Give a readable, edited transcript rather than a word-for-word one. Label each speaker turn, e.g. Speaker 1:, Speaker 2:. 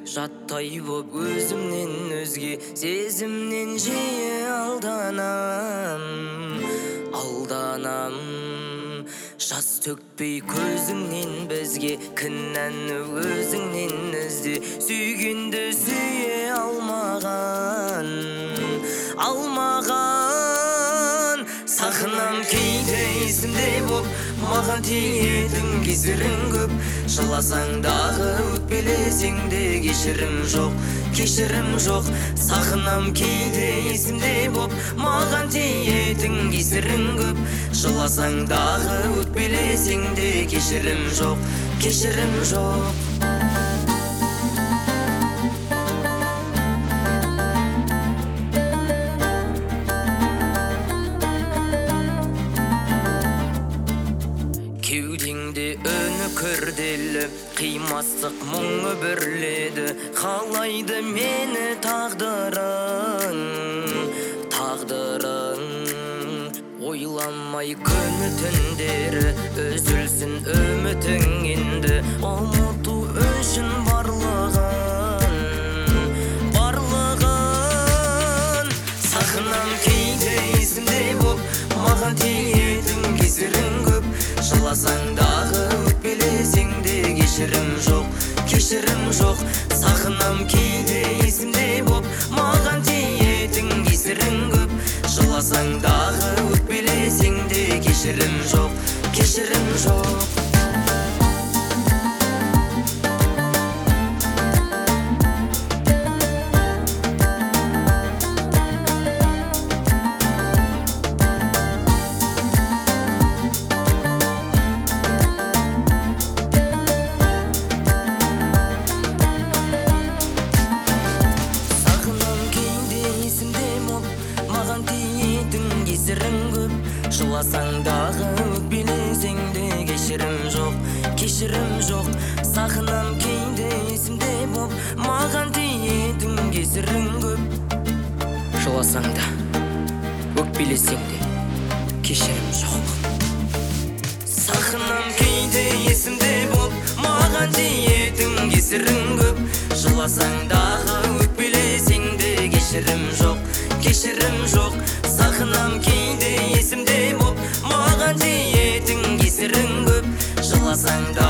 Speaker 1: жаттай боп өзімнен өзге сезімнен жиі алданам. Жас төкпей көзіңнен бізге, кінәні өзіңнен ізде. Сүйгенді сүйе алмаған сағынам кейде есімде боп, маған тиетін кесірің көп. Жыласаң дағы өкпелесең де кешірім жоқ. Сағынам кейде есімде боп, маған тиетін кесірің көп. Жыласаң дағы өкпелесең де кешірім жоқ. Кеудеңде үні күрделі, қимастық мұңы бүрледі. Қалайды мені тағдырың. Ойламай күні түндері, үзілсін үмітің енді. Ұмыту үшін барлығын. Сағынам кейде есімде боп, маған тиетін кесірің көп. Жыласаң дағы өкпелесең де кешірім жоқ. Сағынам кейде есімде боп, маған тиетін кесірің көп. Жыласаң дағы өкпелесең де кешірім жоқ. Жыласаң дағы өкпелесең де кешірім жоқ. Сағынам кейде есімде боп, маған тиетін кесірің көп. Жыласаң да өкпелесең де кешірім жоқ. Сағынам кейде есімде боп, маған тиетін кесірің көп. Жыласаң дағы өкпелесең де кешірім жоқ. Сағынам кейде есімде боп, маған тиетін кесірің көп. Жыласаң да